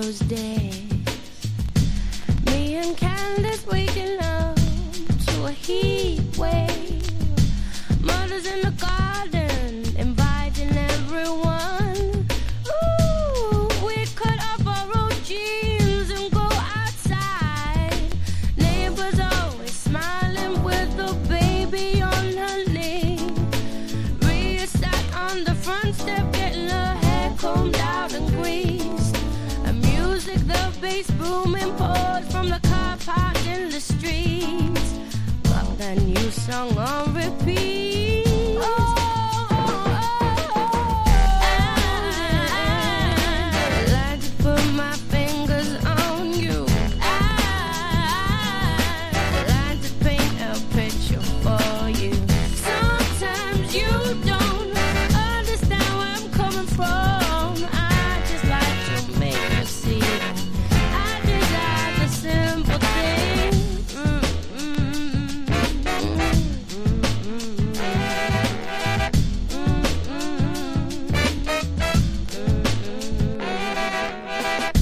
those days. Me and Candace waking up to a heat wave. Mother's in the garden, inviting everyone. Ooh, we cut off our old jeans and go outside. Neighbors always smiling with a baby on her knee. Rhea sat on the front step, getting her hair combed out and greased. And music, the bass booming, pours from the car park in the streets. Got that new song on repeat. Oh.